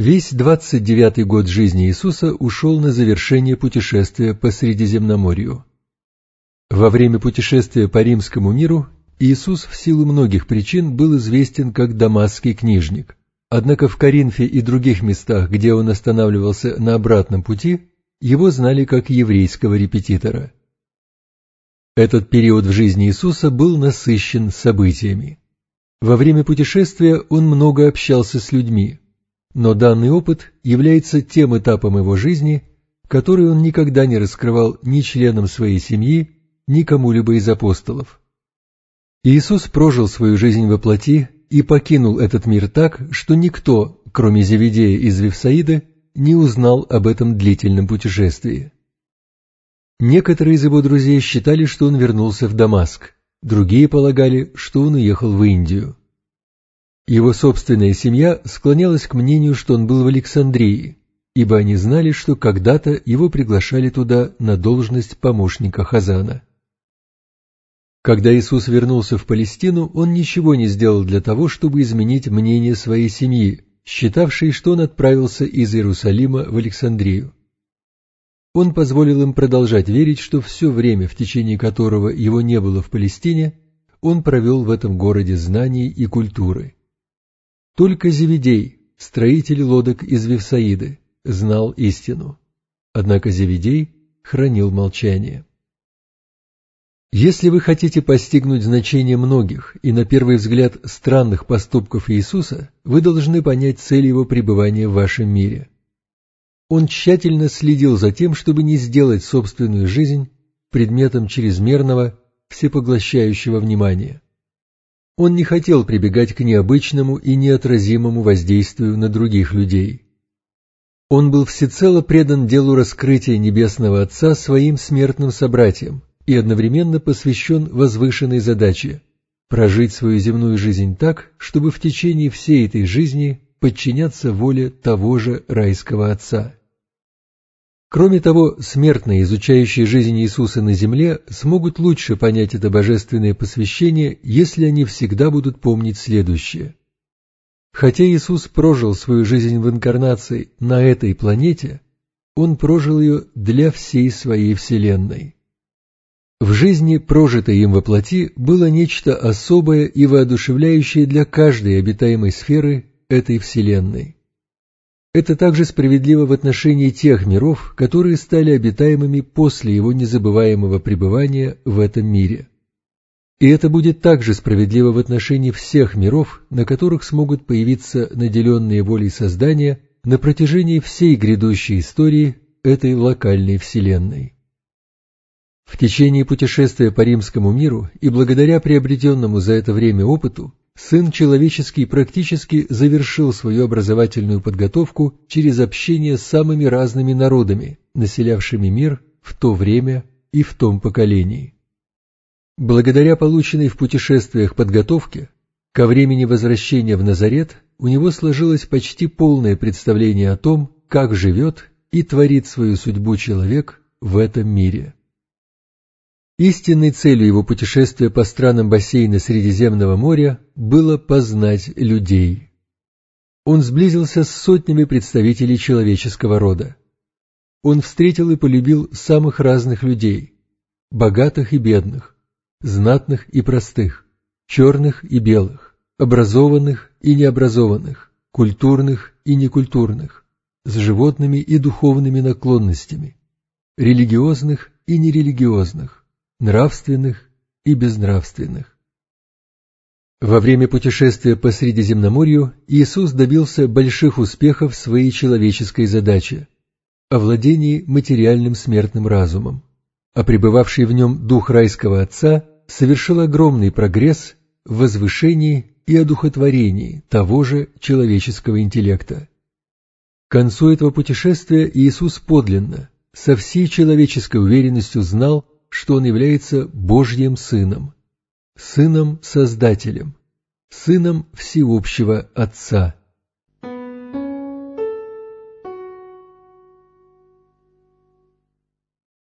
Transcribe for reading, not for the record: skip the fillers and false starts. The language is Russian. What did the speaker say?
Весь 29-й год жизни Иисуса ушел на завершение путешествия по Средиземноморью. Во время путешествия по Римскому миру Иисус в силу многих причин был известен как дамасский книжник. Однако в Коринфе и других местах, где он останавливался на обратном пути, его знали как еврейского репетитора. Этот период в жизни Иисуса был насыщен событиями. Во время путешествия он много общался с людьми, но данный опыт является тем этапом его жизни, который он никогда не раскрывал ни членам своей семьи, ни кому-либо из апостолов. Иисус прожил свою жизнь во плоти и покинул этот мир так, что никто, кроме Зеведея из Вифсаиды, не узнал об этом длительном путешествии. Некоторые из его друзей считали, что он вернулся в Дамаск, другие полагали, что он уехал в Индию. Его собственная семья склонялась к мнению, что он был в Александрии, ибо они знали, что когда-то его приглашали туда на должность помощника Хазана. Когда Иисус вернулся в Палестину, он ничего не сделал для того, чтобы изменить мнение своей семьи, считавшей, что он отправился из Иерусалима в Александрию. Он позволил им продолжать верить, что все время, в течение которого его не было в Палестине, он провел в этом городе знаний и культуры. Только Зеведей, строитель лодок из Вифсаиды, знал истину. Однако Зеведей хранил молчание. Если вы хотите постигнуть значение многих и, на первый взгляд, странных поступков Иисуса, вы должны понять цель его пребывания в вашем мире. Он тщательно следил за тем, чтобы не сделать собственную жизнь предметом чрезмерного, всепоглощающего внимания. Он не хотел прибегать к необычному и неотразимому воздействию на других людей. Он был всецело предан делу раскрытия Небесного Отца своим смертным собратьям и одновременно посвящен возвышенной задаче – прожить свою земную жизнь так, чтобы в течение всей этой жизни подчиняться воле того же райского Отца. Кроме того, смертные, изучающие жизнь Иисуса на земле, смогут лучше понять это божественное посвящение, если они всегда будут помнить следующее. Хотя Иисус прожил свою жизнь в инкарнации на этой планете, Он прожил ее для всей своей Вселенной. В жизни, прожитой им во плоти, было нечто особое и воодушевляющее для каждой обитаемой сферы этой Вселенной. Это также справедливо в отношении тех миров, которые стали обитаемыми после его незабываемого пребывания в этом мире. И это будет также справедливо в отношении всех миров, на которых смогут появиться наделенные волей создания на протяжении всей грядущей истории этой локальной Вселенной. В течение путешествия по Римскому миру и благодаря приобретенному за это время опыту, Сын Человеческий практически завершил свою образовательную подготовку через общение с самыми разными народами, населявшими мир в то время и в том поколении. Благодаря полученной в путешествиях подготовке, ко времени возвращения в Назарет у него сложилось почти полное представление о том, как живет и творит свою судьбу человек в этом мире. Истинной целью его путешествия по странам бассейна Средиземного моря было познать людей. Он сблизился с сотнями представителей человеческого рода. Он встретил и полюбил самых разных людей, богатых и бедных, знатных и простых, черных и белых, образованных и необразованных, культурных и некультурных, с животными и духовными наклонностями, религиозных и нерелигиозных, нравственных и безнравственных. Во время путешествия по Средиземноморью Иисус добился больших успехов в своей человеческой задаче – овладении материальным смертным разумом, а пребывавший в нем Дух Райского Отца совершил огромный прогресс в возвышении и одухотворении того же человеческого интеллекта. К концу этого путешествия Иисус подлинно, со всей человеческой уверенностью знал, что Он является Божьим Сыном, Сыном-Создателем, Сыном Всеобщего Отца.